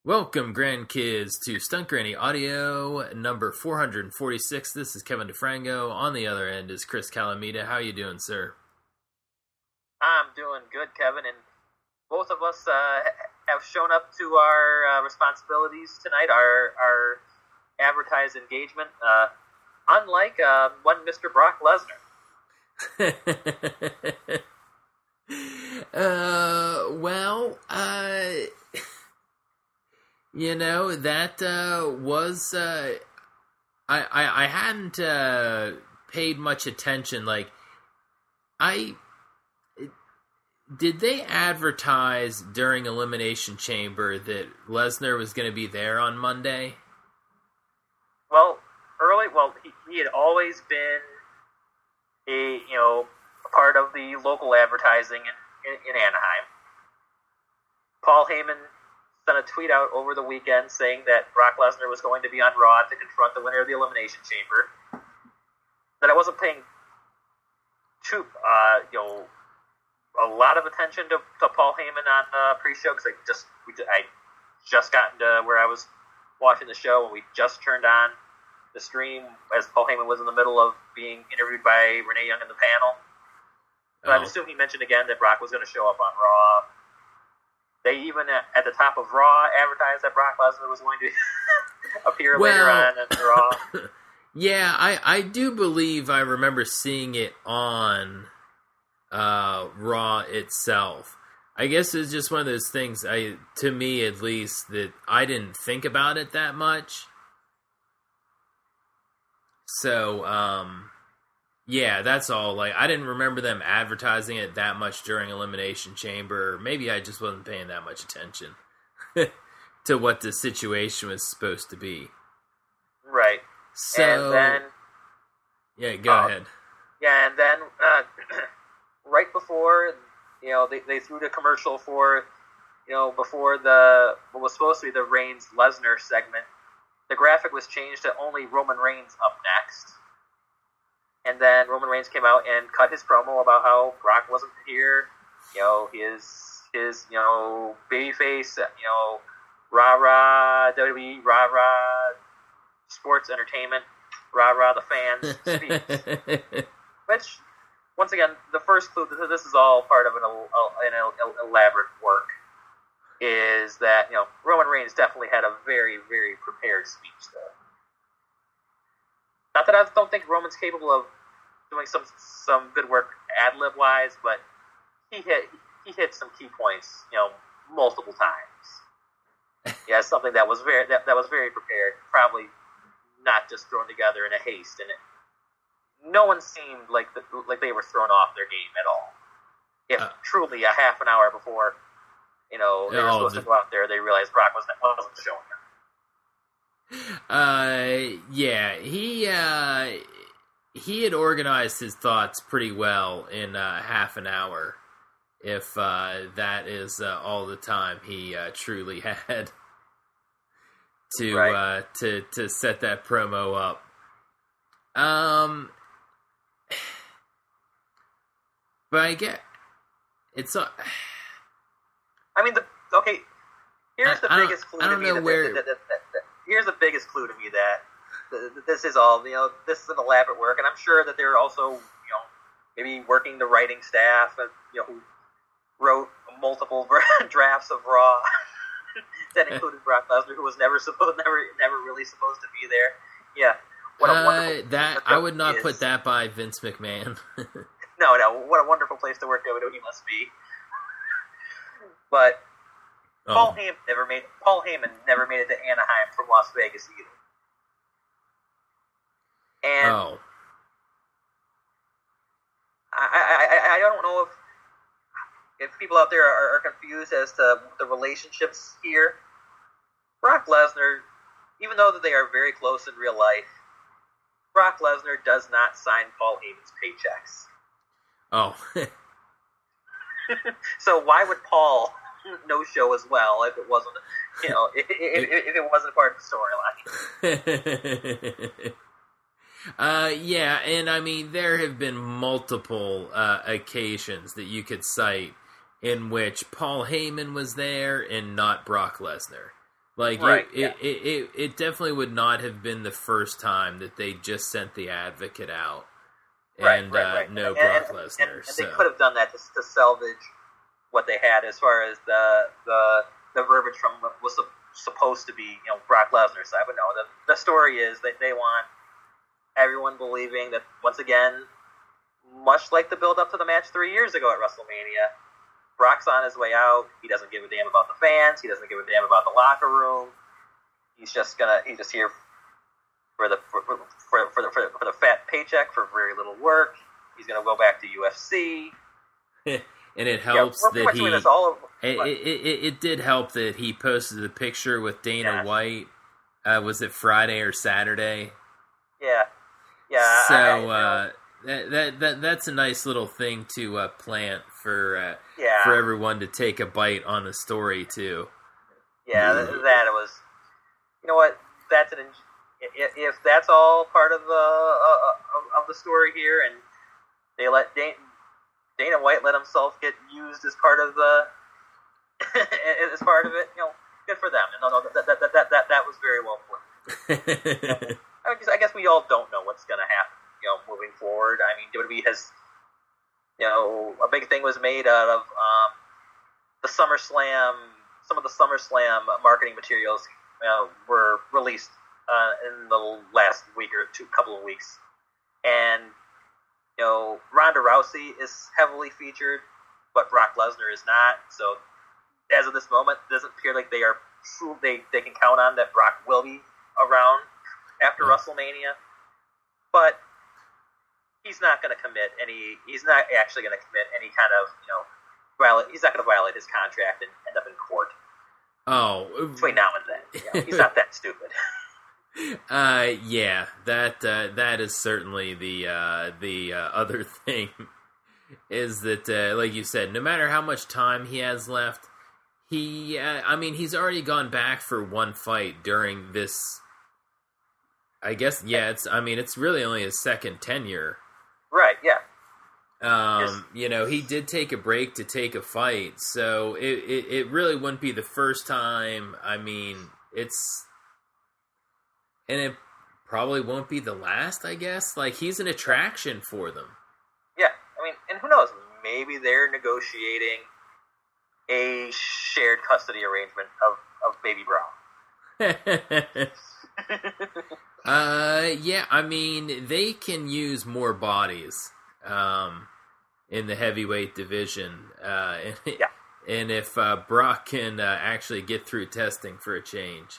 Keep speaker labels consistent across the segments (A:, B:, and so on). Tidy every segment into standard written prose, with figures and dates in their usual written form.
A: Welcome, grandkids, to Stunt Granny Audio number 446. This is Kevin DeFrango. On the other end is Chris Calamita. How you doing, sir?
B: I'm doing good, Kevin, and both of us have shown up to our responsibilities tonight, our advertised engagement, unlike one Mr. Brock Lesnar.
A: That was, I hadn't paid much attention. Did they advertise during Elimination Chamber that Lesnar was going to be there on Monday?
B: Well, he had always been a part of the local advertising in Anaheim. Paul Heyman sent a tweet out over the weekend saying that Brock Lesnar was going to be on Raw to confront the winner of the Elimination Chamber. That I wasn't paying a lot of attention to Paul Heyman on pre-show because I just gotten to where I was watching the show and we just turned on the stream as Paul Heyman was in the middle of being interviewed by Renee Young in the panel. But I'm assuming he mentioned again that Brock was going to show up on Raw. They even, at the top of Raw, advertised that Brock Lesnar was going to appear later on in Raw.
A: Yeah, I do believe I remember seeing it on Raw itself. I guess it's just one of those things, to me at least, that I didn't think about it that much. So, yeah, that's all. I didn't remember them advertising it that much during Elimination Chamber. Maybe I just wasn't paying that much attention to what the situation was supposed to be.
B: Right.
A: So,
B: and then,
A: yeah, go ahead.
B: Yeah, and then right before, they threw the commercial for, before what was supposed to be the Reigns-Lesnar segment, the graphic was changed to only Roman Reigns up next. And then Roman Reigns came out and cut his promo about how Brock wasn't here. His babyface, rah-rah WWE, rah-rah sports entertainment, rah-rah the fans speech. Which, once again, the first clue that this is all part of an elaborate work is that, Roman Reigns definitely had a very, very prepared speech, though. Not that I don't think Roman's capable of doing some good work ad-lib wise, but he hit some key points, multiple times. Yeah, something that was very prepared, probably not just thrown together in a haste, and no one seemed like they were thrown off their game at all. If truly a half an hour before, they were supposed to go out there, they realized Brock wasn't showing up.
A: Yeah, he had organized his thoughts pretty well in half an hour, if that is all the time he truly had to set that promo up. But I get it's.
B: Here's the biggest clue to me. Here's the biggest clue to me that this is all, this is an elaborate work, and I'm sure that they're also, maybe working the writing staff, who wrote multiple drafts of Raw that included Brock Lesnar, who was never really supposed to be there. Yeah, what a wonderful
A: I would not put that by Vince McMahon.
B: No, what a wonderful place to work WWE must be. But Paul Heyman never made it to Anaheim from Las Vegas either. And I don't know if people out there are confused as to the relationships here. Brock Lesnar, even though that they are very close in real life, Brock Lesnar does not sign Paul Heyman's paychecks.
A: Oh.
B: So why would Paul no-show as well if it wasn't, if it wasn't part of the storyline?
A: Yeah, and I mean, there have been multiple occasions that you could cite in which Paul Heyman was there and not Brock Lesnar. Like,
B: Right,
A: it definitely would not have been the first time that they just sent the Advocate out and
B: right.
A: no Brock Lesnar.
B: And
A: So
B: they could have done that to salvage what they had as far as the verbiage from what was supposed to be, Brock Lesnar's side. But no, the story is that they want everyone believing that, once again, much like the build up to the match 3 years ago at WrestleMania, Brock's on his way out. He doesn't give a damn about the fans. He doesn't give a damn about the locker room. He's just here for the fat paycheck for very little work. He's gonna go back to UFC.
A: And it helps
B: we're
A: that
B: doing this all over,
A: it did help that he posted a picture with Dana White. Was it Friday or Saturday?
B: Yeah.
A: So that's a nice little thing to plant for everyone to take a bite on the story too.
B: Yeah, that was. You know what? If that's all part of the story here, and they let Dana White let himself get used as part of the as part of it, good for them. No, that was very well played. I guess we all don't know what's going to happen, moving forward. I mean, WWE has, a big thing was made out of the SummerSlam. Some of the SummerSlam marketing materials were released in the last week or couple of weeks, and Ronda Rousey is heavily featured, but Brock Lesnar is not. So, as of this moment, it doesn't appear like they are true. They can count on that Brock will be around after WrestleMania, but he's not going to commit any. He's not actually going to commit any kind of he's not going to violate his contract and end up in court.
A: Oh,
B: between now and then, he's not that stupid.
A: Yeah, that is certainly the other thing is that, like you said, no matter how much time he has left, he's already gone back for one fight during this. I guess, it's really only his second tenure.
B: Right, yeah.
A: He did take a break to take a fight, so it really wouldn't be the first time. I mean, and it probably won't be the last, I guess. Like, he's an attraction for them.
B: Yeah, and who knows? Maybe they're negotiating a shared custody arrangement of Baby Brown.
A: They can use more bodies in the heavyweight division. And if Brock can actually get through testing for a change,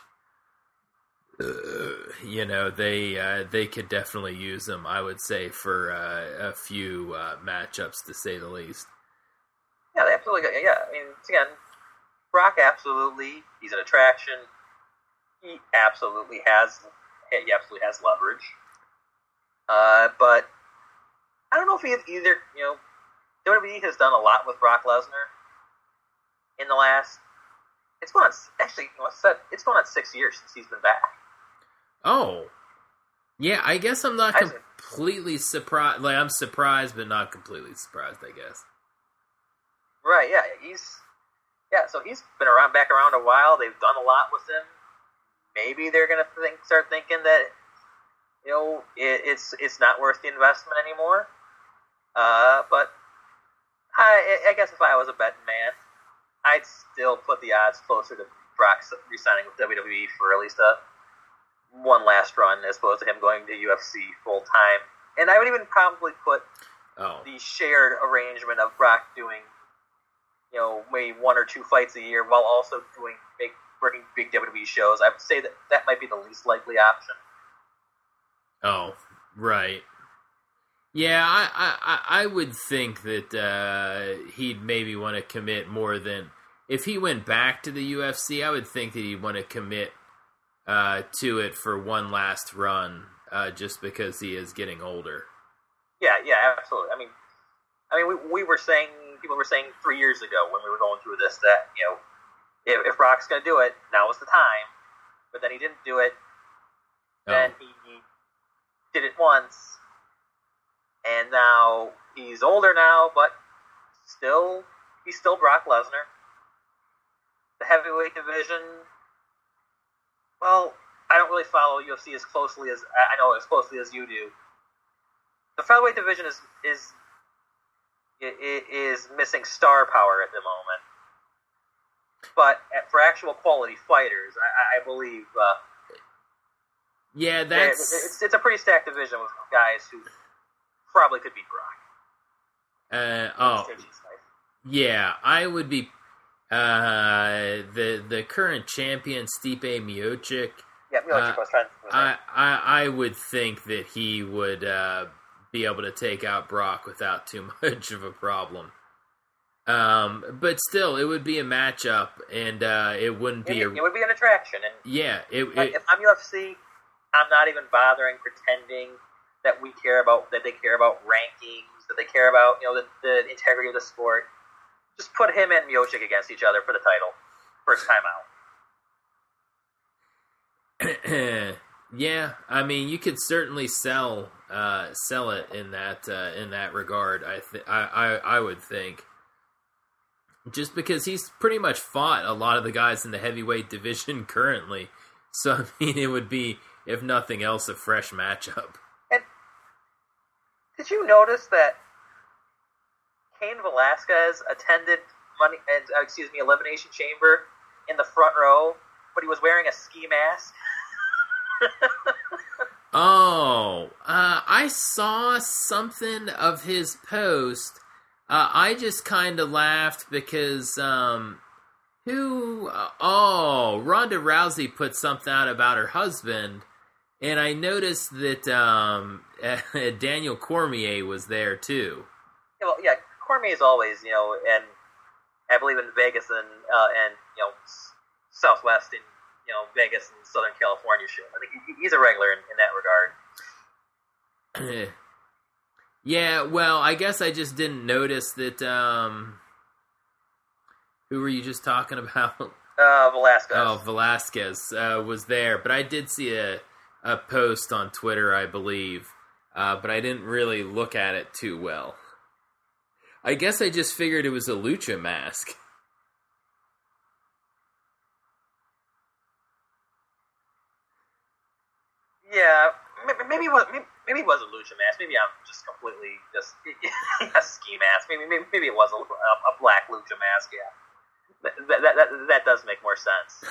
A: they could definitely use him, I would say, for a few matchups, to say the least.
B: Yeah, they absolutely. Yeah, again, Brock absolutely. He's an attraction. He absolutely has leverage. But I don't know if he either. WWE has done a lot with Brock Lesnar in the last. It's going on 6 years since he's been back.
A: Oh, yeah. I guess I'm not completely surprised. Like, I'm surprised, but not completely surprised, I guess.
B: Right. Yeah. So he's been back around a while. They've done a lot with him. Maybe they're going to start thinking that it's not worth the investment anymore. But I guess if I was a betting man, I'd still put the odds closer to Brock re-signing with WWE for at least one last run, as opposed to him going to UFC full time. And I would even probably put the shared arrangement of Brock doing, maybe 1 or 2 fights a year while also working big WWE shows. I would say that might be the least likely option.
A: Oh, right. Yeah, I would think that he'd maybe want to commit more than... If he went back to the UFC, I would think that he'd want to commit to it for one last run, just because he is getting older. Yeah,
B: absolutely. We were saying, people were saying 3 years ago when we were going through this that, if Brock's going to do it, now is the time. But then he didn't do it. Then he did it once. And now he's older now, but he's still Brock Lesnar. The heavyweight division Well, I don't really follow UFC as closely as I know as closely as you do. The featherweight division is missing star power at the moment. But for actual quality fighters, I believe.
A: Yeah,
B: it's a pretty stacked division with guys who probably could beat Brock.
A: Yeah, I would be the current champion Stipe Miocic.
B: Yeah, Miocic was trying to.
A: I would think that he would be able to take out Brock without too much of a problem. But still, it would be a matchup, and it wouldn't be.
B: It would be an attraction, and
A: yeah.
B: If I'm UFC, I'm not even bothering pretending that they care about rankings, that they care about the integrity of the sport. Just put him and Miocic against each other for the title, first time
A: out. Yeah, I mean, you could certainly sell it in that regard. I would think. Just because he's pretty much fought a lot of the guys in the heavyweight division currently. So, I mean, it would be, if nothing else, a fresh matchup.
B: And did you notice that Cain Velasquez attended Elimination Chamber in the front row, but he was wearing a ski mask?
A: I saw something of his post. I just kind of laughed because, Ronda Rousey put something out about her husband, and I noticed that, Daniel Cormier was there, too.
B: Well, yeah, Cormier is always, and I believe in Vegas and Southwest and, Vegas and Southern California shit. I think he's a regular in that regard.
A: Yeah, well, I guess I just didn't notice that, who were you just talking about?
B: Velasquez.
A: Oh, Velasquez was there, but I did see a post on Twitter, I believe, but I didn't really look at it too well. I guess I just figured it was a lucha mask.
B: Yeah, maybe it was a lucha mask. Maybe I'm just completely a ski mask. Maybe it was a black lucha mask. Yeah, that does make more sense.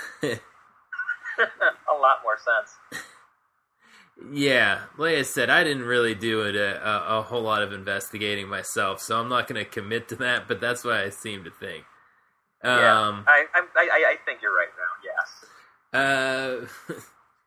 B: A lot more sense.
A: Yeah, like I said, I didn't really do it a whole lot of investigating myself, so I'm not going to commit to that. But that's what I seem to think.
B: Yeah, I think you're right now. Yes.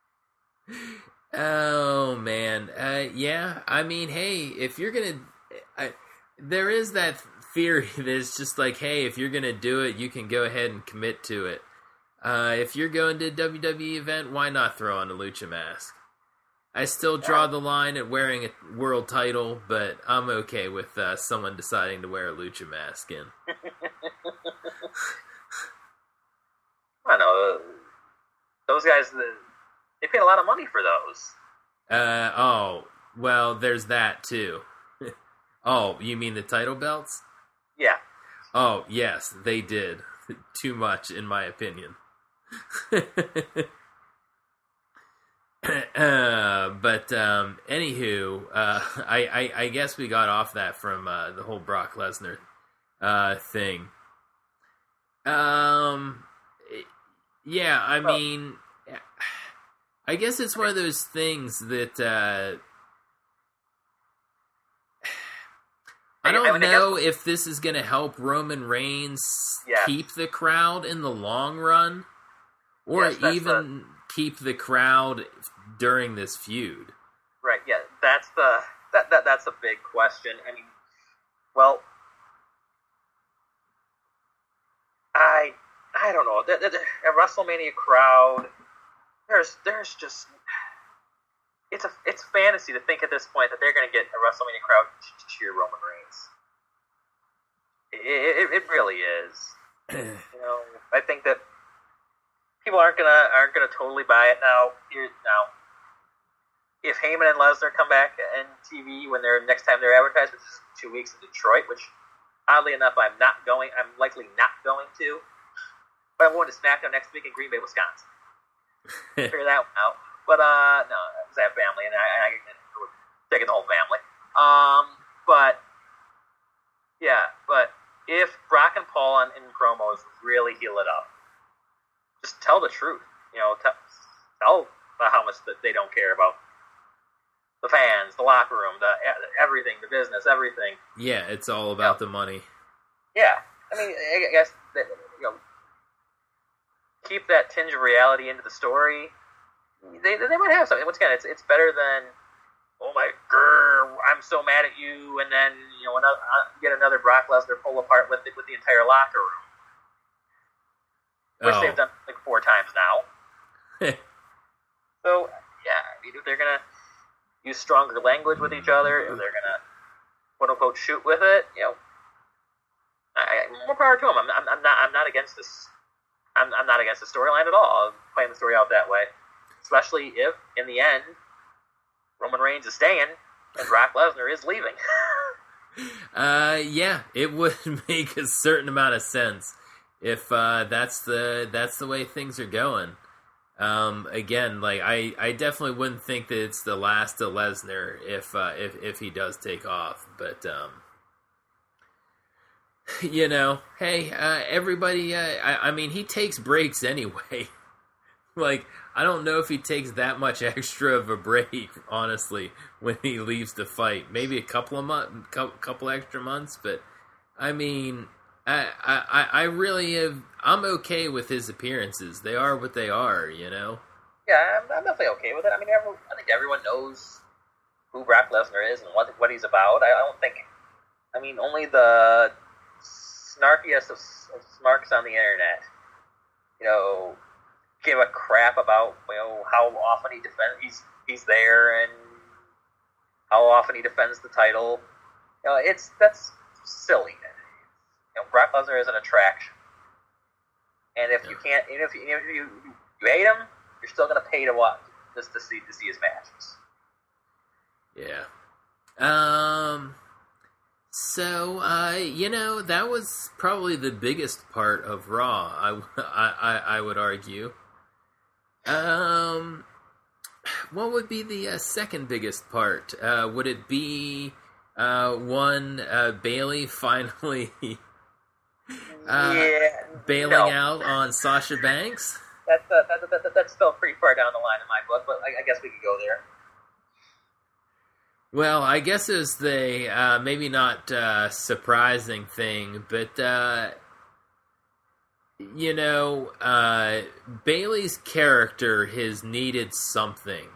A: Oh man, yeah. I mean, hey, if you're gonna, there is that theory that it's just like, hey, if you're gonna do it, you can go ahead and commit to it. If you're going to a WWE event, why not throw on a lucha mask? I still draw the line at wearing a world title, but I'm okay with someone deciding to wear a lucha mask in.
B: I know those guys. They paid a lot of money for those.
A: Well, there's that too. Oh, you mean the title belts?
B: Yeah.
A: Oh, yes, they did. Too much, in my opinion. Anywho, I guess we got off that from the whole Brock Lesnar thing. Yeah, I mean, I guess it's one of those things that I don't know if this is going to help Roman Reigns keep the crowd in the long run, or even keep the crowd during this feud.
B: Right. Yeah, that's a big question. I mean, well, I don't know. A WrestleMania crowd. There's just it's fantasy to think at this point that they're going to get a WrestleMania crowd to cheer Roman Reigns. It really is. I think that people aren't gonna totally buy it now. If Heyman and Lesnar come back on TV when next time they're advertised, which is 2 weeks in Detroit, which oddly enough I'm likely not going to, but I'm going to SmackDown next week in Green Bay, Wisconsin. figure that one out. But no, because I have family, and I taking the whole family. But yeah, but if Brock and Paul in promos really heal it up, just tell the truth. Tell how much that they don't care about the fans, the locker room, everything, the business, everything.
A: Yeah, it's all about the money.
B: Yeah, I mean, I guess that, keep that tinge of reality into the story. They might have something. Once again, it's better than, oh my god, I'm so mad at you, and then get another Brock Lesnar pull apart with the entire locker room, which they've done like 4 times now. So yeah, if they're gonna use stronger language with each other, if they're gonna quote unquote shoot with it, more power to them. I'm not against this. I'm not against the storyline at all. I'm playing the story out that way, especially if in the end Roman Reigns is staying and Brock Lesnar is leaving.
A: Yeah, it would make a certain amount of sense if that's the way things are going. Again, like I definitely wouldn't think that it's the last of Lesnar if he does take off, but hey, everybody. I mean, he takes breaks anyway. Like, I don't know if he takes that much extra of a break, honestly, when he leaves the fight. Maybe a couple extra months, but I mean, I really have. I'm okay with his appearances. They are what they are,
B: Yeah, I'm definitely okay with it. I mean, I think everyone knows who Brock Lesnar is and what he's about. I don't think. I mean, only the snarkiest of smarks on the internet, give a crap about how often he defends. He's there and how often he defends the title. That's silly. Brock Lesnar is an attraction, and if you can't, even if you hate him, you're still going to pay to watch just to see his matches.
A: Yeah. So, that was probably the biggest part of Raw, I would argue. What would be the second biggest part? Would it be Bayley finally bailing out on Sasha Banks?
B: That's still pretty far down the line in my book, but I guess we could go there.
A: Well, I guess it was the maybe not surprising thing, but Bayley's character has needed something,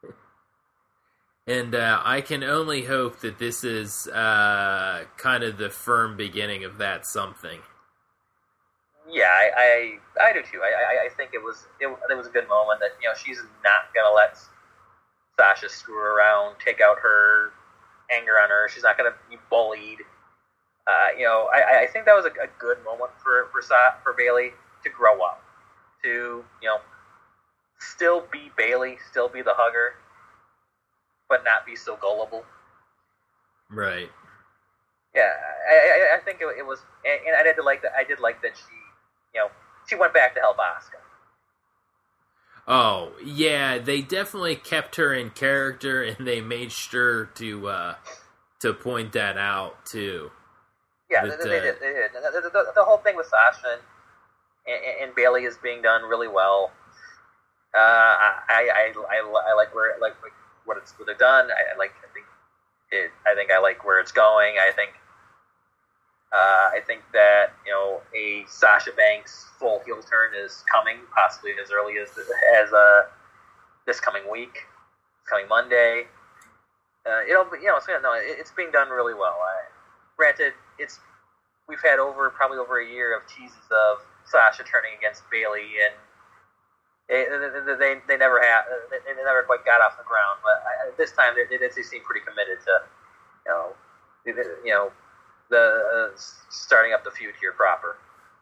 A: and I can only hope that this is kind of the firm beginning of that something.
B: Yeah, I do too. I think it was a good moment that she's not gonna let Sasha screw around, take out her anger on her. She's not going to be bullied. I think that was a good moment for Bayley to grow up, to still be Bayley, still be the hugger, but not be so gullible.
A: Right.
B: Yeah, I think it was, and I did like that. I did like that she went back to help Asuka.
A: Oh, yeah, they definitely kept her in character, and they made sure to point that out, too.
B: Yeah, they did. The whole thing with Sasha and Bayley is being done really well. I like what they've done. I think I like where it's going. I think that a Sasha Banks full heel turn is coming, possibly as early as this coming week, coming Monday. It's being done really well. Granted, we've had probably over a year of teases of Sasha turning against Bayley, and they never quite got off the ground. But this time they seem pretty committed to the starting up the feud here proper.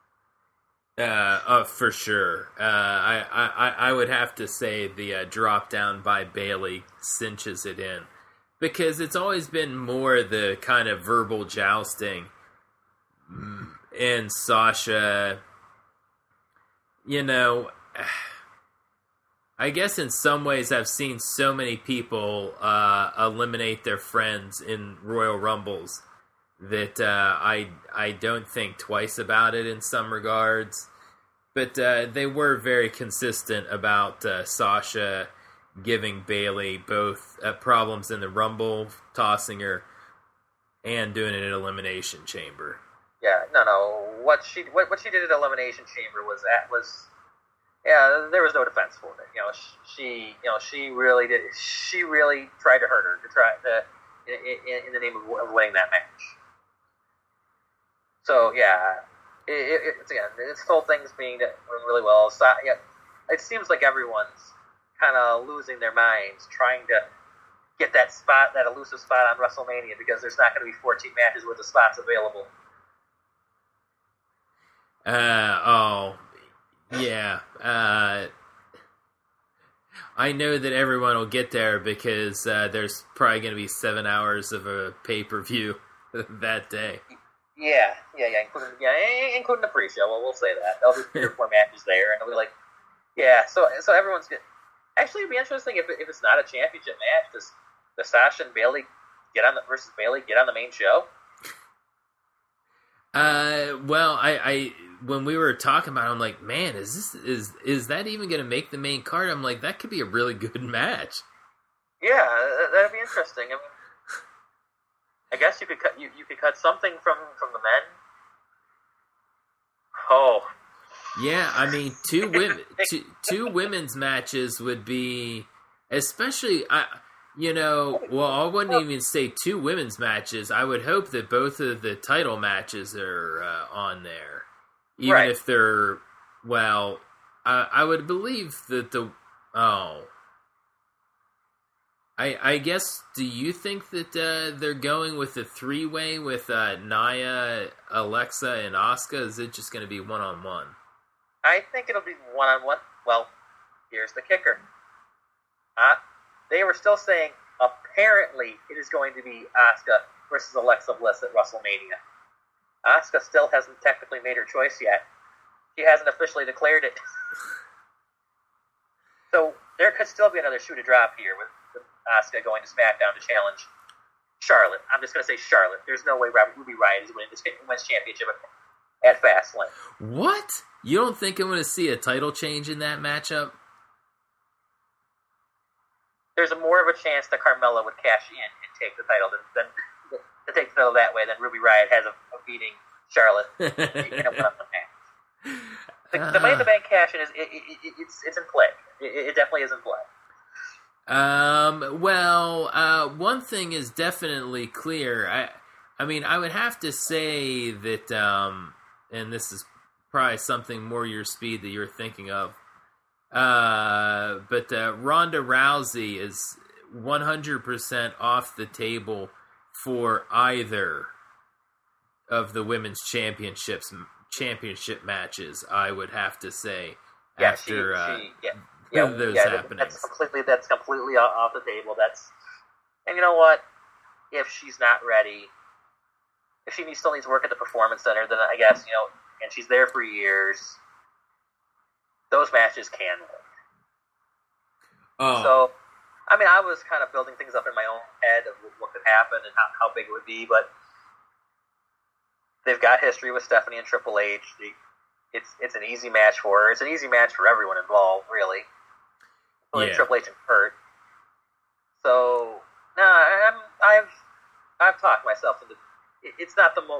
A: For sure. I would have to say the drop down by Bayley cinches it in, because it's always been more the kind of verbal jousting, and Sasha, I guess in some ways I've seen so many people eliminate their friends in Royal Rumbles that I don't think twice about it in some regards. But they were very consistent about Sasha giving Bayley both problems in the Rumble, tossing her, and doing it in Elimination Chamber.
B: Yeah, no. What she did at Elimination Chamber was there was no defense for it. She really did. She really tried to hurt her in the name of winning that match. So yeah, it's whole thing's being doing really well. So, yeah, it seems like everyone's kind of losing their minds trying to get that elusive spot on WrestleMania, because there's not going to be 14 matches with the spots available.
A: Yeah. I know that everyone will get there because there's probably going to be 7 hours of a pay-per-view that day.
B: Yeah, including the pre-show. Well, we'll say that. There'll be 3 or 4 matches there, and it'll be like, yeah. So everyone's good. Actually, it'd be interesting if it's not a championship match. Does Sasha and Bayley versus Bayley get on the main show?
A: Well, I when we were talking about it, I'm like, man, is that even going to make the main card? I'm like, that could be a really good match.
B: Yeah, that'd be interesting. I mean, I guess you could cut something from the men. Oh.
A: Yeah, I mean, two women's matches would be, especially, I wouldn't even say 2 women's matches. I would hope that both of the title matches are on there, even if they're, well, I would believe that I guess, do you think that they're going with the 3-way with Nia, Alexa, and Asuka? Is it just going to be one-on-one?
B: I think it'll be one-on-one. Well, here's the kicker. They were still saying, apparently, it is going to be Asuka versus Alexa Bliss at WrestleMania. Asuka still hasn't technically made her choice yet. She hasn't officially declared it. So there could still be another shoe to drop here with Asuka going to SmackDown to challenge Charlotte. I'm just going to say Charlotte. There's no way Ruby Riott is winning this women's championship at Fastlane.
A: What? You don't think I'm going to see a title change in that matchup?
B: There's more of a chance that Carmella would cash in and take the title than to take the title that way than Ruby Riott has of beating Charlotte in a one-on-one match. The Money in the Bank cash in it's in play. It definitely is in play.
A: One thing is definitely clear. I mean, I would have to say that, and this is probably something more your speed that you're thinking of, but Ronda Rousey is 100% off the table for either of the women's championship matches, I would have to say, after those happenings.
B: That's completely off the table. And you know what? If she's not ready, if she still needs work at the Performance Center, then I guess, and she's there for years, those matches can win.
A: Oh.
B: So, I mean, I was kind of building things up in my own head of what could happen and how big it would be, but they've got history with Stephanie and Triple H. It's an easy match for her. It's an easy match for everyone involved, really. Including Triple H and Kurt. So, I've talked myself into. It's not the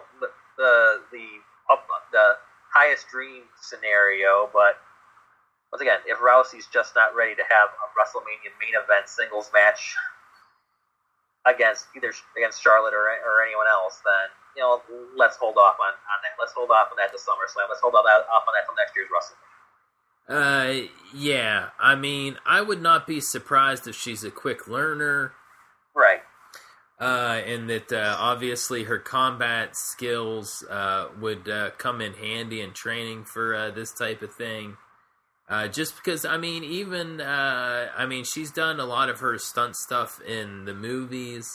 B: highest dream scenario, but once again, if Rousey's just not ready to have a WrestleMania main event singles match against Charlotte or anyone else, then let's hold off on that. Let's hold off on that to SummerSlam. Let's hold off on that till next year's WrestleMania.
A: Yeah. I mean, I would not be surprised if she's a quick learner.
B: Right.
A: And that obviously her combat skills would come in handy in training for this type of thing. Just because, I mean, she's done a lot of her stunt stuff in the movies.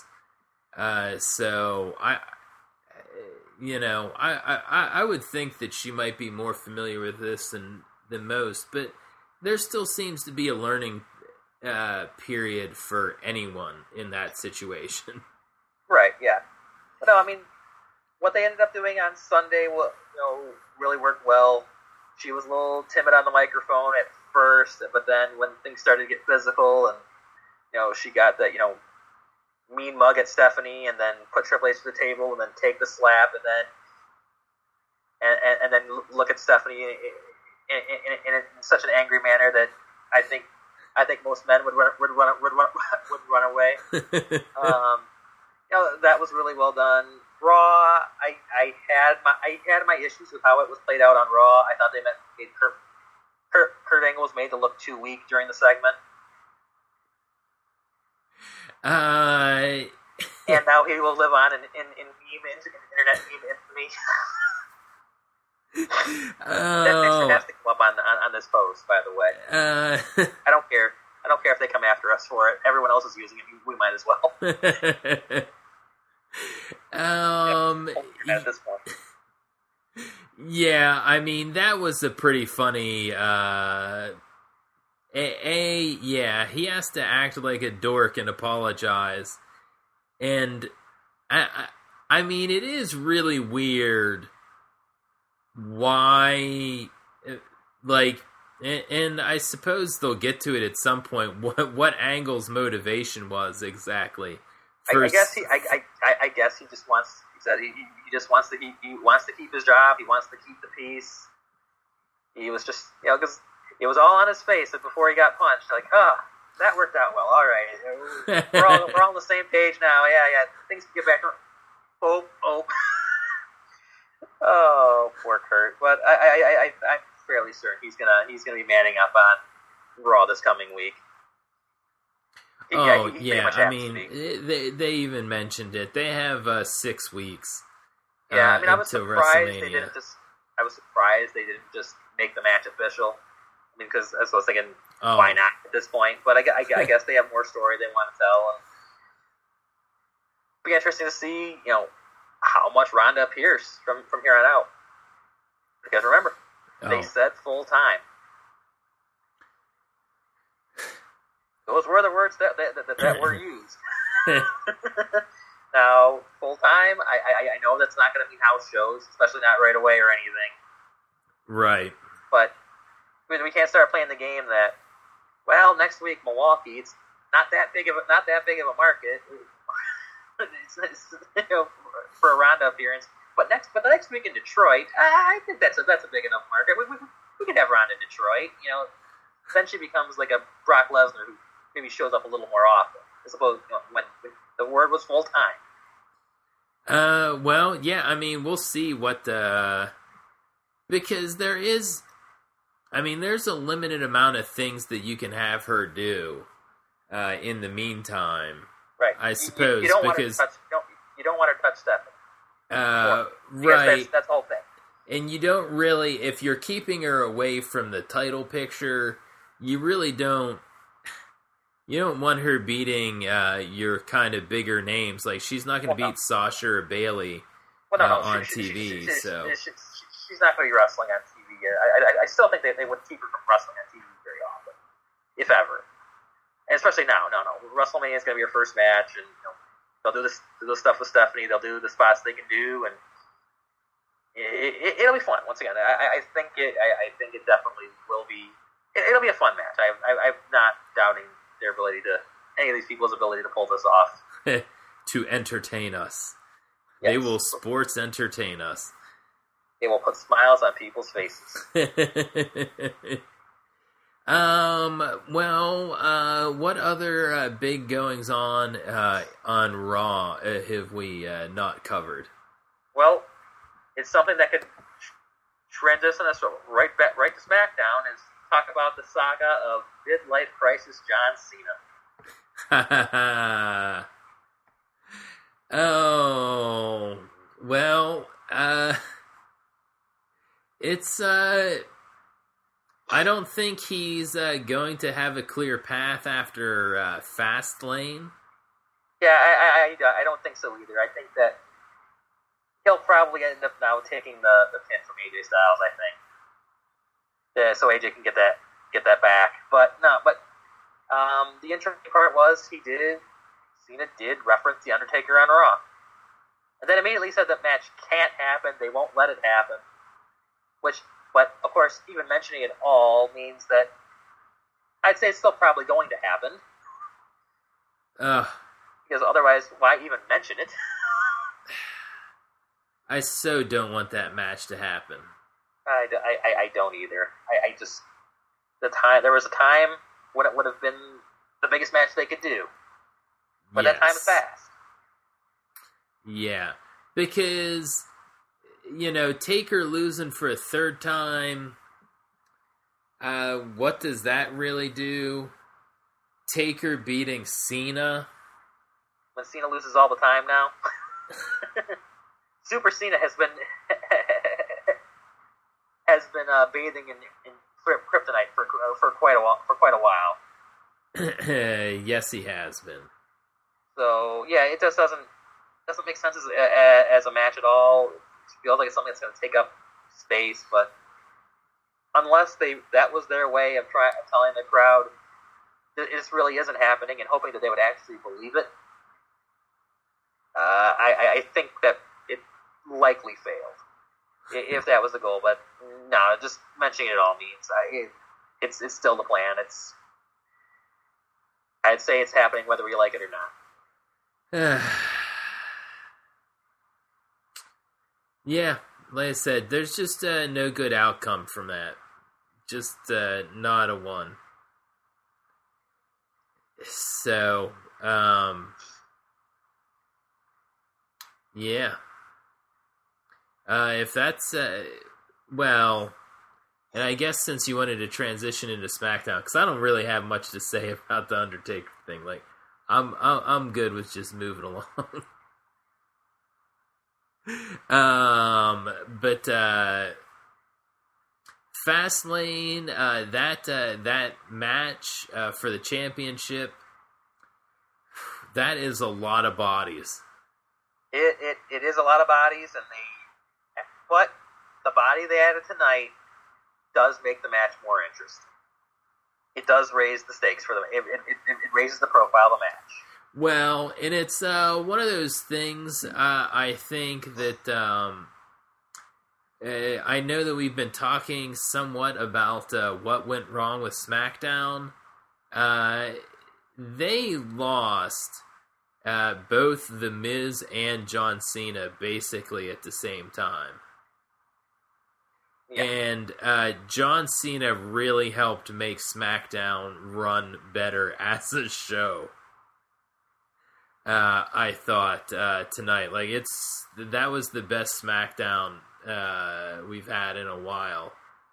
A: So I would think that she might be more familiar with this than most. But there still seems to be a learning period for anyone in that situation.
B: Right, yeah. But no, I mean, what they ended up doing on Sunday, really worked well. She was a little timid on the microphone at first, but then when things started to get physical, and she got that mean mug at Stephanie, and then put Triple H to the table, and then take the slap, and then look at Stephanie in such an angry manner that I think most men would run away. That was really well done. Raw, I had my issues with how it was played out on Raw. I thought they made Kurt Angle was made to look too weak during the segment. And now he will live on in internet meme infamy. That picture has to come up on this post, by the way. I don't care. I don't care if they come after us for it. Everyone else is using it. We might as well. At this point.
A: Yeah, I mean, that was a pretty funny... yeah, he has to act like a dork and apologize. And, I mean, it is really weird why... And I suppose they'll get to it at some point. What Angle's motivation was exactly?
B: I guess he just wants. He said he just wants to keep his job. He wants to keep the peace. He was just because it was all on his face before he got punched. Like, that worked out well. All right, we're all on the same page now. Yeah. Things can get back. Oh, oh, poor Kurt. But I'm fairly certain he's gonna be manning up on Raw this coming week.
A: He I mean, they even mentioned it. They have 6 weeks.
B: Yeah, I mean, I was surprised they didn't just make the match official. I mean, because I was thinking, why not at this point? But I guess they have more story they want to tell, and it'll be interesting to see, how much Ronda appears from here on out. Because remember, they said full time. Those were the words that were used. Now, full time, I know that's not going to be house shows, especially not right away or anything.
A: Right.
B: But we can't start playing the game that, next week Milwaukee, it's not that big of a market. For a Ronda appearance. But the next week in Detroit, I think that's a big enough market. We can have Ronda in Detroit. Then she becomes like a Brock Lesnar who maybe shows up a little more often. I suppose when the word was full time.
A: Yeah. I mean, we'll see what because there's a limited amount of things that you can have her do in the meantime.
B: Right.
A: I suppose
B: you don't
A: because
B: you don't want her to touch Stephanie.
A: Right.
B: That's the whole thing.
A: And you don't really, if you're keeping her away from the title picture, you really don't. You don't want her beating your kind of bigger names. Like, she's not going to beat Sasha or Bayley on TV. So
B: she's not going to be wrestling on TV. I still think they would keep her from wrestling on TV very often, if ever. And especially now. No. WrestleMania is going to be her first match, and they'll do this stuff with Stephanie. They'll do the spots they can do, and it'll be fun. Once again, I think it definitely will be. It'll be a fun match. I'm not doubting their ability any of these people's ability to pull this off.
A: To entertain us.
B: Yes.
A: They will sports entertain us.
B: They will put smiles on people's faces.
A: What other big goings on Raw have we not covered?
B: Well, it's something that could transition us right to SmackDown and talk about the saga of Midlife Crisis John Cena.
A: Oh, well, it's I don't think he's going to have a clear path after Fastlane.
B: Yeah, I don't think so either. I think that he'll probably end up now taking the pin from AJ Styles, I think. Yeah, so AJ can get that get that back. But no, the interesting part was Cena did reference The Undertaker on Raw. And then immediately said that match can't happen, they won't let it happen. But of course, even mentioning it all means that I'd say it's still probably going to happen. Because otherwise, why even mention it?
A: I so don't want that match to happen.
B: I don't either. I just there was a time when it would have been the biggest match they could do, but that time is past.
A: Yeah, because Taker losing for a third time. What does that really do? Taker beating Cena.
B: When Cena loses all the time now. Super Cena has been bathing in kryptonite for quite a while.
A: Yes, he has been.
B: So yeah, it just doesn't make sense as a match at all. It feels like it's something that's going to take up space, but unless that was their way of telling the crowd this really isn't happening and hoping that they would actually believe it, I think that it likely failed, if that was the goal. But no, just mentioning it all means it's still the plan. I'd say it's happening whether we like it or not.
A: Yeah, like I said, there's just no good outcome from that. Just not a one. So, yeah. If that's, well, and I guess since you wanted to transition into SmackDown, because I don't really have much to say about the Undertaker thing. Like, I'm good with just moving along. But Fastlane, that match for the championship, that is a lot of bodies.
B: It is a lot of bodies, but the body they added tonight does make the match more interesting. It does raise the stakes for them. It raises the profile of the match.
A: Well, and it's one of those things. I think that I know that we've been talking somewhat about what went wrong with SmackDown. They lost both The Miz and John Cena basically at the same time. Yeah. And John Cena really helped make SmackDown run better as a show. I thought tonight, like that was the best SmackDown we've had in a while.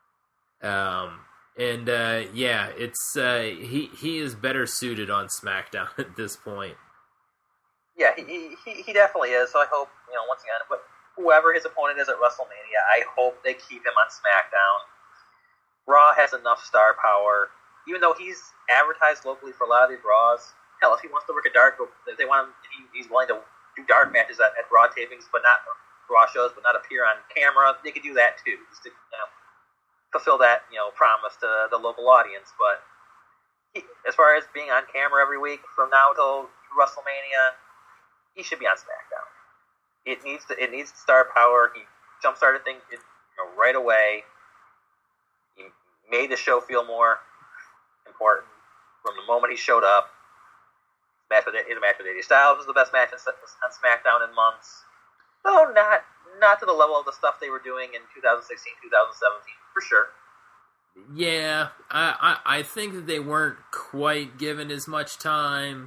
A: Yeah, it's he is better suited on SmackDown at this point.
B: Yeah, he definitely is. So I hope, once again, but whoever his opponent is at WrestleMania, I hope they keep him on SmackDown. Raw has enough star power, even though he's advertised locally for a lot of these Raws. Hell, if he wants to work a dark, if they want him, he's willing to do dark matches at Raw tapings, but not Raw shows, but not appear on camera. They could do that too, just to fulfill that promise to the local audience. But as far as being on camera every week from now till WrestleMania, he should be on SmackDown. It needs the star power. He jump-started things right away. He made the show feel more important from the moment he showed up. His match with AJ Styles was the best match on SmackDown in months. Though not to the level of the stuff they were doing in 2016, 2017, for sure.
A: Yeah, I think that they weren't quite given as much time,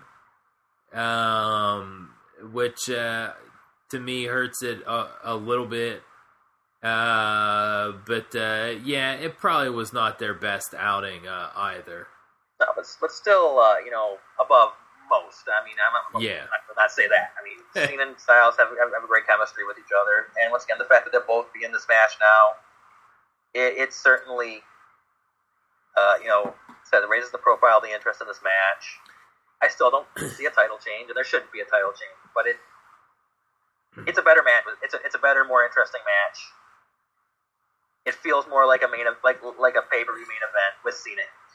A: which to me hurts it a little bit. But yeah, it probably was not their best outing either.
B: No, but still, above most. I mean, I'm not say that. I mean, Cena and Styles have a great chemistry with each other, and once again, the fact that they'll both be in this match now, it certainly, it raises the profile, the interest in this match. I still don't see a title change, and there shouldn't be a title change, but it's a better match. It's a better, more interesting match. It feels more like a like a pay-per-view main event with Cena.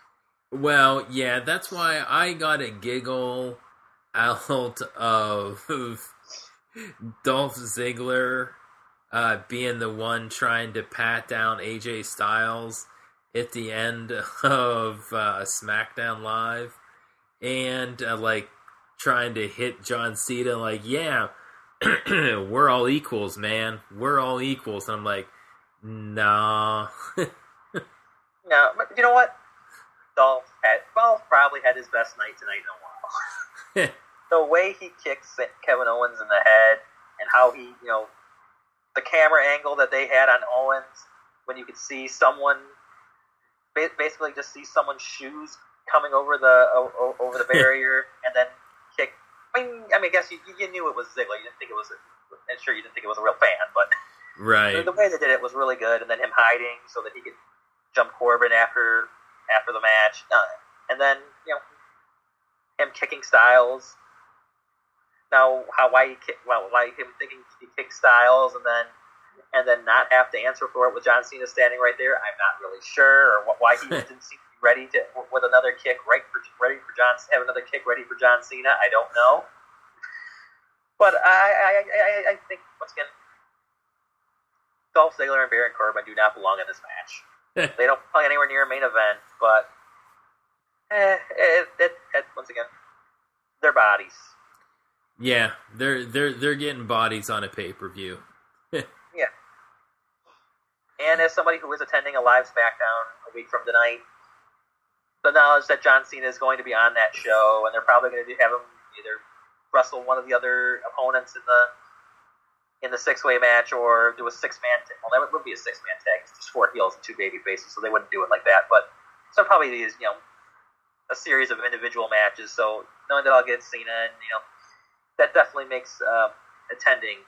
A: Well, yeah, that's why I got a giggle out of Dolph Ziggler being the one trying to pat down AJ Styles at the end of SmackDown Live, and like trying to hit John Cena, like, yeah, we're all equals, man. We're all equals. And I'm like, nah.
B: No, but you know what? Dolph probably had his best night tonight in a while. The way he kicks Kevin Owens in the head, and how he, the camera angle that they had on Owens, when you could see someone, basically just see someone's shoes coming over the barrier, and then kick. I guess you knew it was Ziggler. You didn't think it was. I'm sure you didn't think it was a real fan, but
A: right.
B: The way they did it was really good, and then him hiding so that he could jump Corbin after the match, and then him kicking Styles. Now, why him thinking he kicked Styles and then not have to answer for it with John Cena standing right there? I'm not really sure, or why he didn't seem to be ready to with another kick ready for John Cena. I don't know, but I think once again, Dolph Ziggler and Baron Corbin do not belong in this match. They don't belong anywhere near a main event, but once again, their bodies.
A: Yeah, they're getting bodies on a pay-per-view.
B: Yeah. And as somebody who is attending a live SmackDown a week from tonight, the knowledge that John Cena is going to be on that show, and they're probably going to have him either wrestle one of the other opponents in the six-way match, or do a six-man tag. Well, that would be a six-man tag. It's just 4 heels and 2 baby faces, so they wouldn't do it like that. But so probably these, a series of individual matches. So knowing that I'll get Cena, and that definitely makes attending,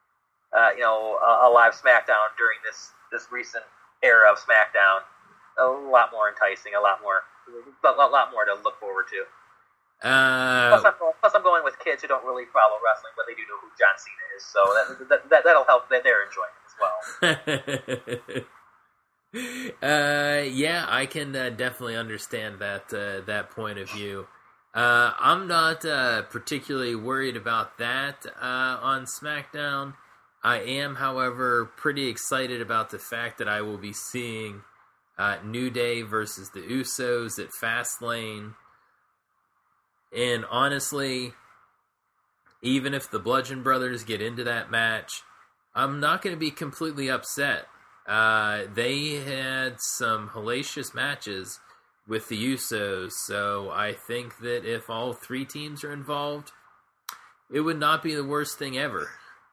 B: a live SmackDown during this recent era of SmackDown a lot more enticing, a lot more to look forward to. Plus, I'm going with kids who don't really follow wrestling, but they do know who John Cena is, so that'll help their enjoyment as well.
A: Yeah, I can definitely understand that point of view. I'm not particularly worried about that on SmackDown. I am, however, pretty excited about the fact that I will be seeing New Day versus the Usos at Fastlane. And honestly, even if the Bludgeon Brothers get into that match, I'm not going to be completely upset. They had some hellacious matches with the Usos, so I think that if all 3 teams are involved, it would not be the worst thing ever.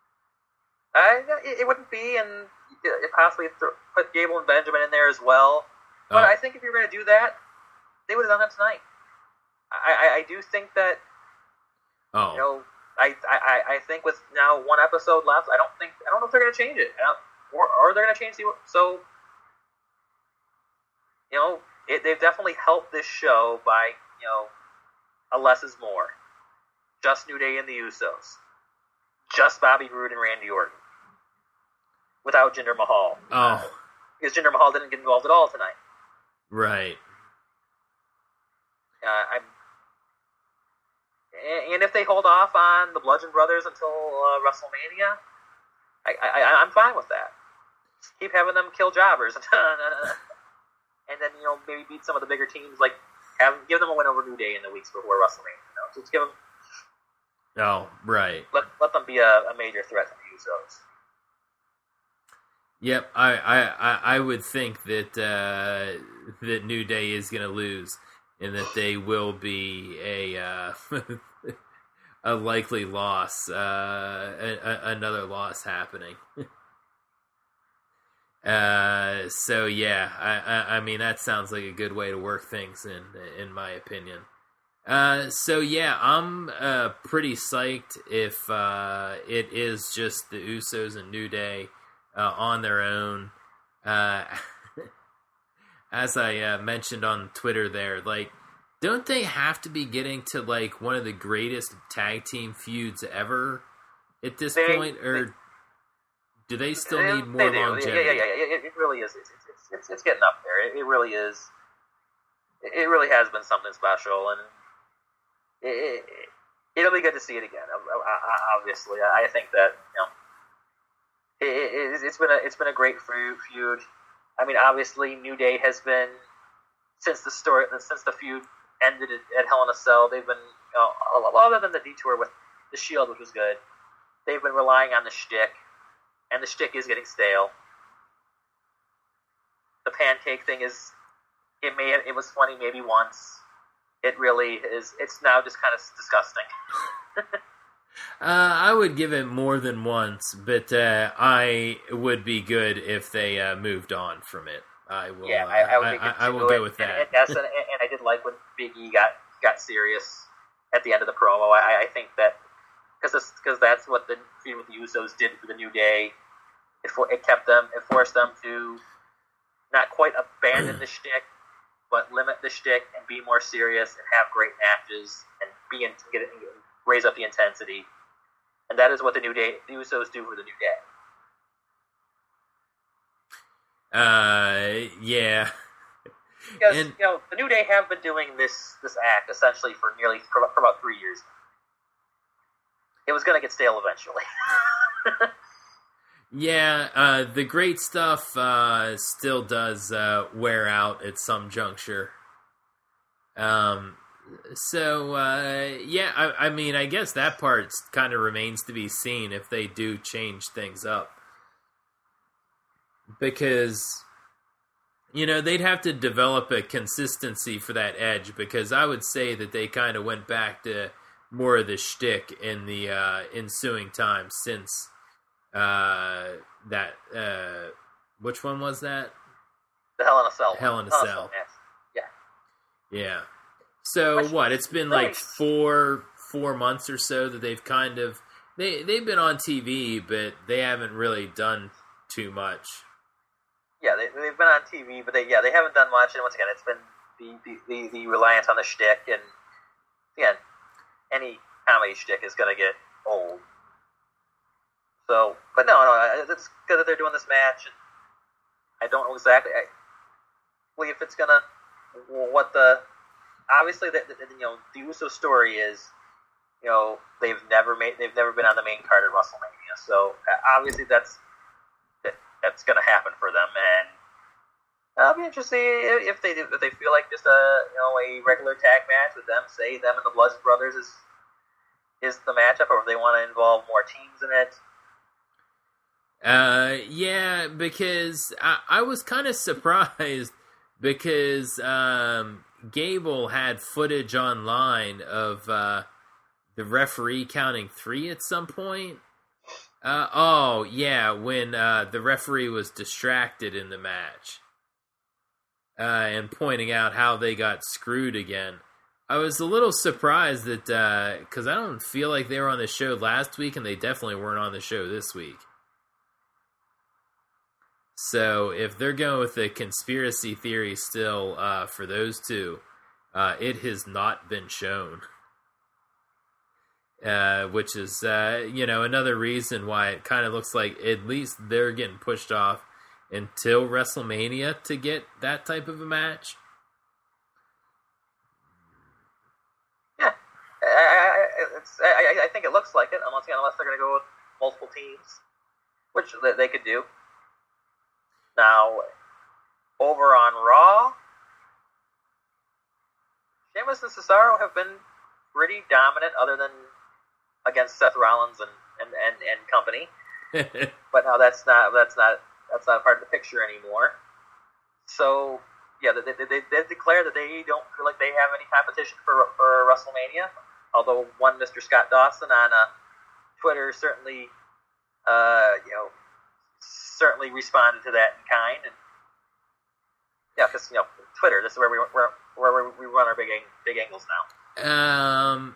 B: It wouldn't be, and possibly put Gable and Benjamin in there as well. But I think if you're going to do that, they would have done that tonight. I do think that.
A: Oh.
B: I think with now 1 episode left, I don't know if they're going to change it, or they're going to change the. So, they've definitely helped this show by a less is more. Just New Day and the Usos, just Bobby Roode and Randy Orton, without Jinder Mahal.
A: Oh,
B: because Jinder Mahal didn't get involved at all tonight.
A: Right.
B: And if they hold off on the Bludgeon Brothers until WrestleMania, I'm fine with that. Just keep having them kill jobbers, and then maybe beat some of the bigger teams. Like give them a win over New Day in the weeks before WrestleMania. Just give them.
A: Oh, right.
B: Let them be a major threat to the Usos.
A: Yep, I would think that that New Day is going to lose, and that they will be a a likely loss, another loss happening. So yeah, I mean that sounds like a good way to work things in my opinion. So yeah, I'm pretty psyched if it is just the Usos and New Day on their own. As I mentioned on Twitter there, like, don't they have to be getting to like one of the greatest tag team feuds ever at this point, or do they still need more longevity?
B: Yeah, it really is. It's getting up there. It really is. it really has been something special, and it'll be good to see it again. Obviously, I think that it's been a great feud. I mean, obviously, New Day has been since the feud ended at Hell in a Cell. They've been other than the detour with the Shield, which was good. They've been relying on the shtick, and the shtick is getting stale. The pancake thing is it was funny maybe once. It really is. It's now just kind of disgusting.
A: I would give it more than once, but I would be good if they moved on from it. I will. Yeah, I will go with that.
B: And I did like when Big E got serious at the end of the promo. I think that because that's what the feud with the Usos did for the New Day. It forced them to not quite abandon the shtick, but limit the shtick and be more serious and have great matches and raise up the intensity. And that is what the Usos do for the New
A: Day. Yeah.
B: Because the New Day have been doing this act essentially for about 3 years. It was going to get stale eventually.
A: Yeah, the great stuff still does wear out at some juncture. So, I mean, I guess that part kind of remains to be seen if they do change things up. Because, they'd have to develop a consistency for that edge, because I would say that they kind of went back to more of the shtick in the ensuing time since which one was that?
B: The Hell in a Cell.
A: Hell in a Cell.
B: Yeah.
A: Yeah. So what? It's been like 4 months or so that they've kind of they've been on TV, but they haven't really done too much.
B: Yeah, they've been on TV, but they haven't done much. And once again, it's been the reliance on the shtick, and again, any comedy shtick is going to get old. So, but no, it's good that they're doing this match. I don't know exactly. If it's gonna obviously the Uso story is they've never been on the main card at WrestleMania. So obviously that's gonna happen for them, and I'll be interested if they feel like just a regular tag match with them, say them and the Bludgeon Brothers is the matchup, or if they want to involve more teams in it.
A: Yeah, because I was kind of surprised because Gable had footage online of the referee counting 3 at some point. When the referee was distracted in the match and pointing out how they got screwed again. I was a little surprised that because I don't feel like they were on the show last week, and they definitely weren't on the show this week. So if they're going with the conspiracy theory still for those two, it has not been shown. Which is, another reason why it kind of looks like at least they're getting pushed off until WrestleMania to get that type of a match.
B: Yeah, I think it looks like it, unless they're going to go with multiple teams, which they could do. Now, over on Raw, Sheamus and Cesaro have been pretty dominant, other than against Seth Rollins and company. But now that's not part of the picture anymore. So yeah, they declare that they don't feel like they have any competition for WrestleMania. Although one Mr. Scott Dawson on Twitter certainly responded to that in kind, and yeah, because Twitter, this is where we run our big angles now.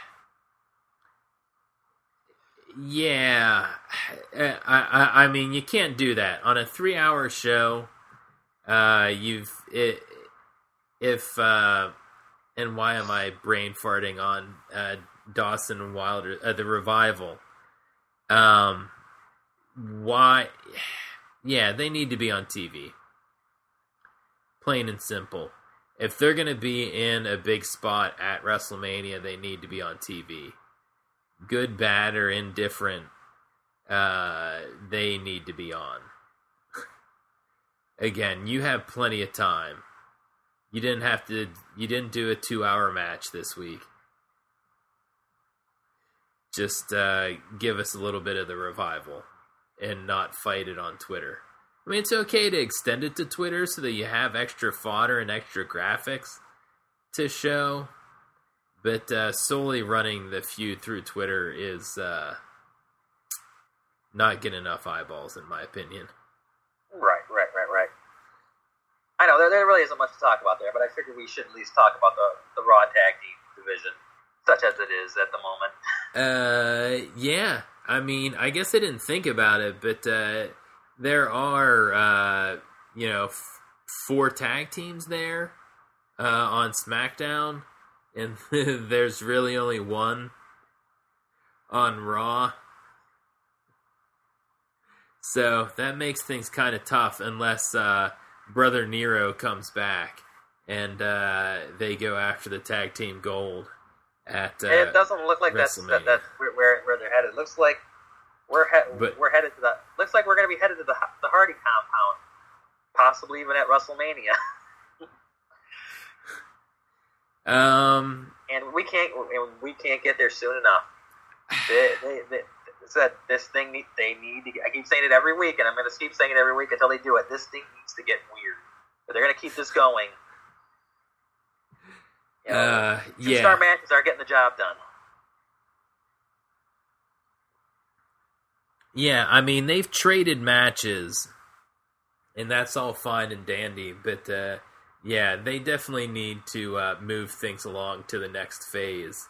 A: Yeah, I mean, you can't do that on a 3-hour show. And why am I brain farting on Dawson and Wilder, the Revival? Why? Yeah, they need to be on TV. Plain and simple. If they're going to be in a big spot at WrestleMania, they need to be on TV. Good, bad, or indifferent, they need to be on. Again, you have plenty of time. You didn't do a 2-hour match this week. Just give us a little bit of the revival and not fight it on Twitter. I mean, it's okay to extend it to Twitter so that you have extra fodder and extra graphics to show, but solely running the feud through Twitter is not getting enough eyeballs, in my opinion.
B: Right. I know, there really isn't much to talk about there, but I figured we should at least talk about the Raw Tag Team division, such as it is at the moment.
A: Yeah. I mean, I guess I didn't think about it, but there are, 4 tag teams there on SmackDown, and there's really only one on Raw. So that makes things kind of tough unless Brother Nero comes back and they go after the tag team gold at
B: and it doesn't look like that's where they're headed. It looks like we're headed to the. Looks like we're going to be headed to the Hardy compound, possibly even at WrestleMania. And we can't get there soon enough. They said this thing they need to. I keep saying it every week, and I'm going to keep saying it every week until they do it. This thing needs to get weird. But they're going to keep this going. Two-star matches are getting the job done.
A: Yeah, I mean, they've traded matches, and that's all fine and dandy, but they definitely need to move things along to the next phase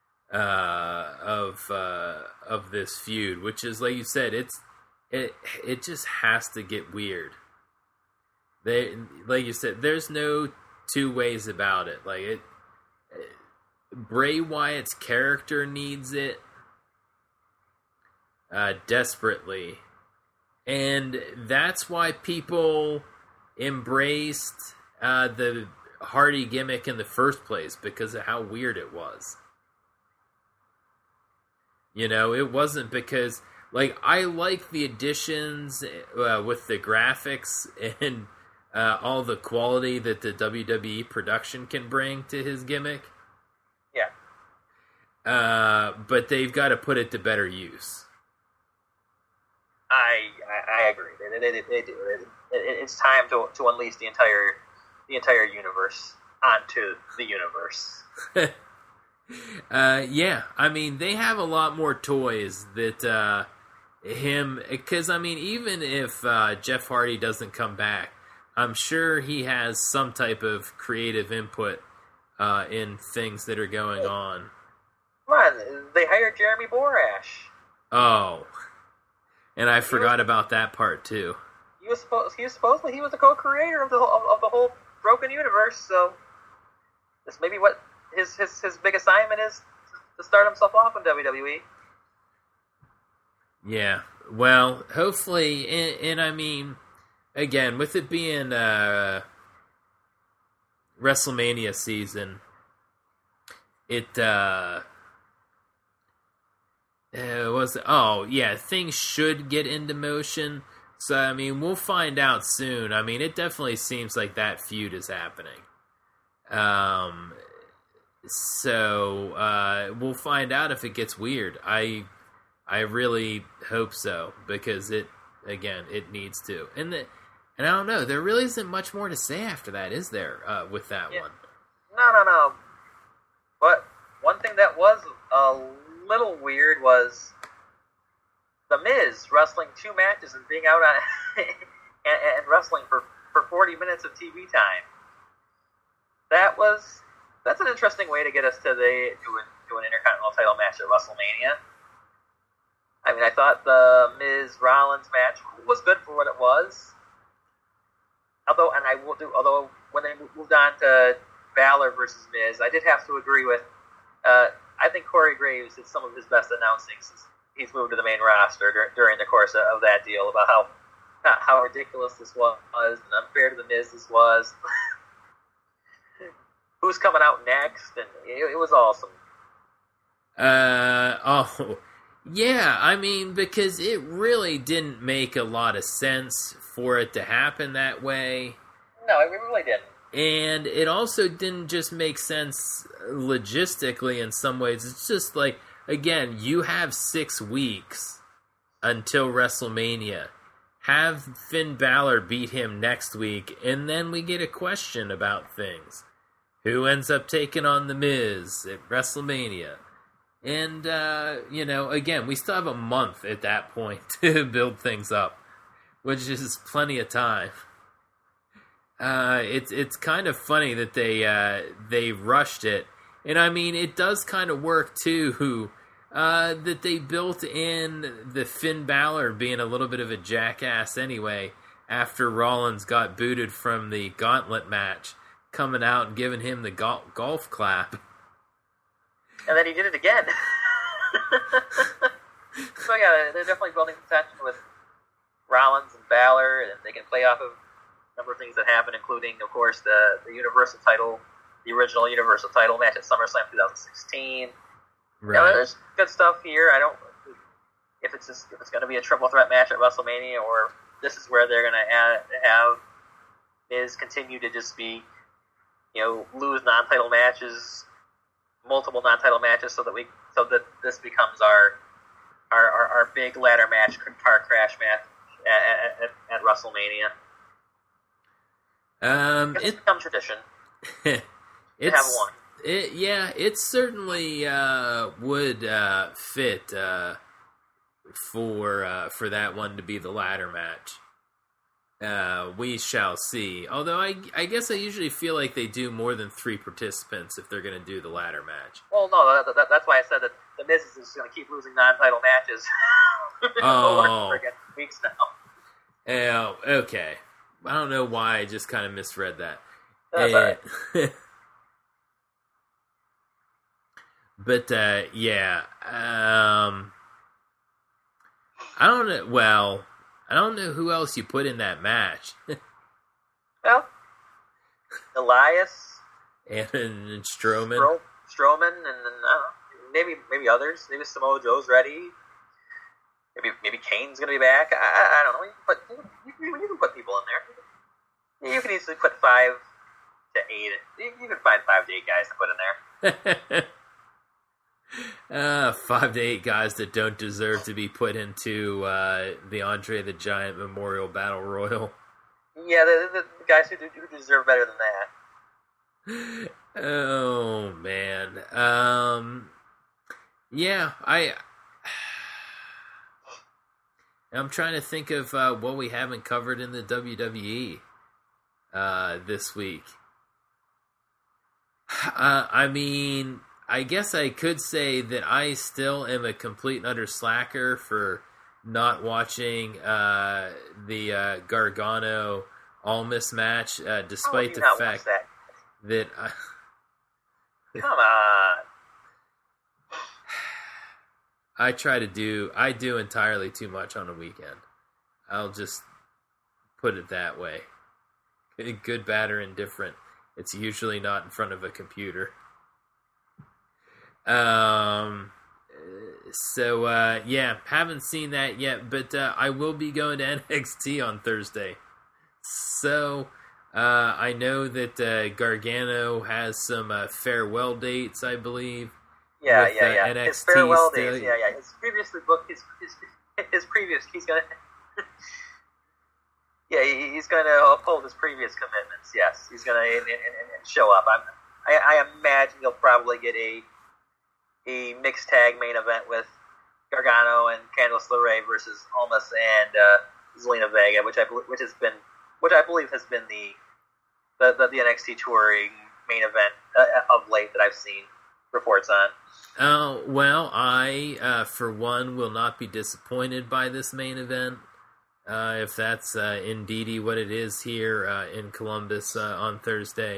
A: of this feud, which is, like you said, it just has to get weird. Like you said, there's no two ways about it. Like Bray Wyatt's character needs it desperately, and that's why people embraced the Hardy gimmick in the first place, because of how weird it was. It wasn't because, I like the additions with the graphics and all the quality that the WWE production can bring to his gimmick.
B: Yeah.
A: But they've got to put it to better use.
B: I agree. They do. It's time to unleash the entire universe onto the universe.
A: Yeah, I mean, they have a lot more toys that because I mean, even if Jeff Hardy doesn't come back, I'm sure he has some type of creative input in things that are going on.
B: Come on, they hired Jeremy Borash.
A: Oh, and I forgot about that part too.
B: He was supposedly the co-creator of the whole broken universe. So this may be what his big assignment is, to start himself off in WWE.
A: Yeah, well, hopefully, and I mean, again, with it being WrestleMania season, things should get into motion. So, I mean, we'll find out soon. I mean, it definitely seems like that feud is happening. So we'll find out if it gets weird. I really hope so, because it needs to. And I don't know, there really isn't much more to say after that, is there, with that one?
B: No. But one thing that was a little weird was The Miz wrestling 2 matches and being out on and wrestling for 40 minutes of TV time. That's an interesting way to get us to an Intercontinental title match at WrestleMania. I mean, I thought the Miz Rollins match was good for what it was. Although when they moved on to Balor versus Miz, I did have to agree with. I think Corey Graves did some of his best announcing since he's moved to the main roster during the course of that deal, about how ridiculous this was and unfair to the Miz this was. who's coming out next, and it was awesome.
A: Oh, yeah, I mean, because it really didn't make a lot of sense for it to happen that way.
B: No, it really didn't.
A: And it also didn't just make sense logistically in some ways. It's just like, again, you have 6 weeks until WrestleMania. Have Finn Balor beat him next week, and then we get a question about things. Who ends up taking on The Miz at WrestleMania? And, again, we still have a month at that point to build things up, which is plenty of time. It's kind of funny that they rushed it. And, I mean, it does kind of work, too, that they built in the Finn Balor being a little bit of a jackass anyway after Rollins got booted from the gauntlet match, coming out and giving him the golf clap.
B: And then he did it again. So yeah, they're definitely building tension with Rollins and Balor, and they can play off of a number of things that happen, including, of course, the Universal title, the original Universal title match at SummerSlam 2016.
A: Right.
B: Yeah, there's good stuff here. I don't if it's going to be a triple threat match at WrestleMania, or this is where they're going to have Miz continue to just be, lose non-title matches, multiple non-title matches, so that this becomes our big ladder match, car crash match at WrestleMania. It's become tradition.
A: It's
B: have one.
A: It certainly would fit for that one to be the ladder match. We shall see. Although I guess I usually feel like they do more than 3 participants if they're going to do the ladder match.
B: Well, no, that's why I said that the Miz is just going to keep losing non-title matches over weeks now.
A: Oh, okay. I don't know why I just kind of misread that. But, yeah. I don't know. Well, I don't know who else you put in that match.
B: Well, Elias.
A: And Strowman.
B: Strowman, and maybe others. Maybe Samoa Joe's ready. Maybe Kane's going to be back. I don't know. You can put people in there. You can easily put 5 to 8. You can find 5 to 8 guys to put in there.
A: 5 to 8 guys that don't deserve to be put into the Andre the Giant Memorial Battle Royal.
B: Yeah, the guys who deserve better than that.
A: Oh, man. Yeah, I'm trying to think of what we haven't covered in the WWE this week. I mean, I guess I could say that I still am a complete and utter slacker for not watching the Gargano Almas match, despite the fact that
B: come on.
A: I do entirely too much on a weekend. I'll just put it that way. Good, bad, or indifferent. It's usually not in front of a computer. Haven't seen that yet, but I will be going to NXT on Thursday. So, I know that Gargano has some farewell dates, I believe.
B: Yeah.
A: NXT
B: his farewell
A: still.
B: days. Yeah. His previously booked. His previous. He's gonna. Yeah, he's gonna uphold his previous commitments. Yes, he's gonna and show up. I imagine he'll probably get a mixed tag main event with Gargano and Candice LeRae versus Almas and Zelina Vega, which I believe has been the NXT touring main event of late that I've seen reports on.
A: Oh, well, I, for one, will not be disappointed by this main event, if that's indeed what it is here in Columbus on Thursday.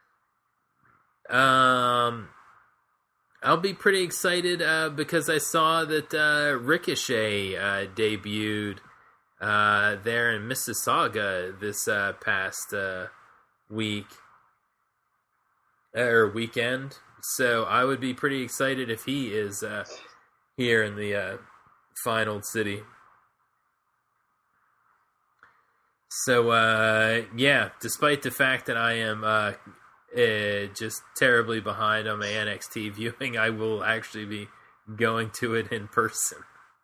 A: I'll be pretty excited because I saw that Ricochet debuted there in Mississauga this past week. or weekend. So I would be pretty excited if he is here in the final city. So yeah, despite the fact that I am just terribly behind on my NXT viewing, I will actually be going to it in person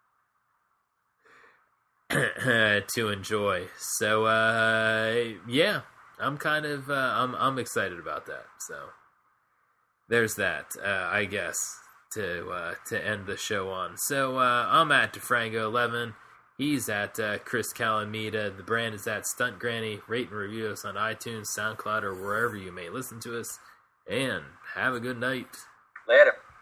A: to enjoy. So yeah, I'm kind of I'm excited about that. So there's that, I guess, to end the show on. So I'm at DeFranco11. He's at Chris Calamita. The brand is at Stunt Granny. Rate and review us on iTunes, SoundCloud, or wherever you may listen to us. And have a good night.
B: Later.